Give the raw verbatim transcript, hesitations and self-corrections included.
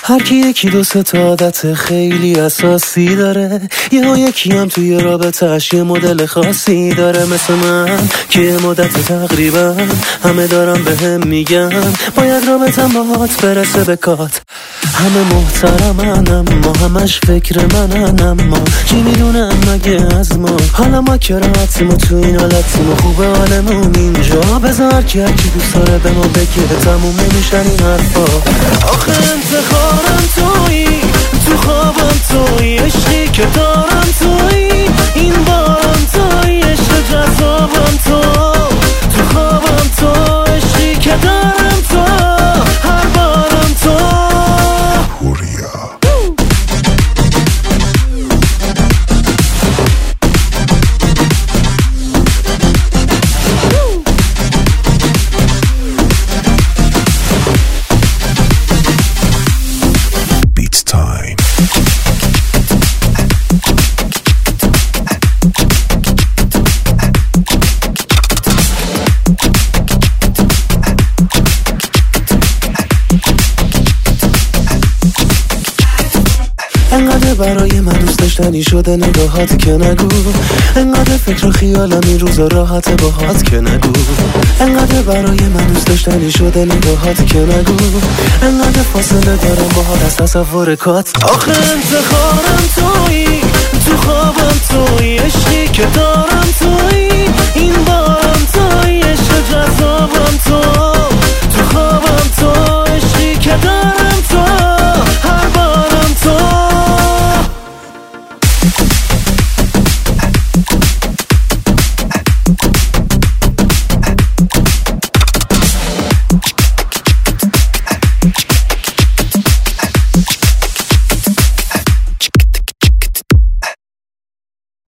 هر کی یکی دو سه تا عادت خیلی اساسی داره، یه یکی هم توی رابطه‌اش یه مدل خاصی داره. مثل من که یه مدت تقریبا همه دارم به هم میگن باید رابطم باهات برسه به کات. همه محترمن اما همش فکر منن، اما چی میدونم مگه از ما؟ حالا ما که راحتیم و تو این حالتیم و خوبه حالمون اینجا. بذار که هرکی دوست داره به ما بگه، تموم نمیشن این حرفا. آخه انتخابم تویی، تو خوابم تویی، عشقی که دارم تویی، این بارم تویی، عشق جذابم تو، تو خوابم تو، عشقی که دارم تو، هر بارم تو. انقدر برای من دوست داشتنی شده نگاهات که نگو، انقدر فکر و خیالم این روزا راحت باهات که نگو، انقدر برای من دوست داشتنی شده نگاهات که نگو، انقدر فاصله دارم باهات از تصور کات. آخه انتخابم تویی، تو خوابم تویی، عشقی که دارم تویی، این بار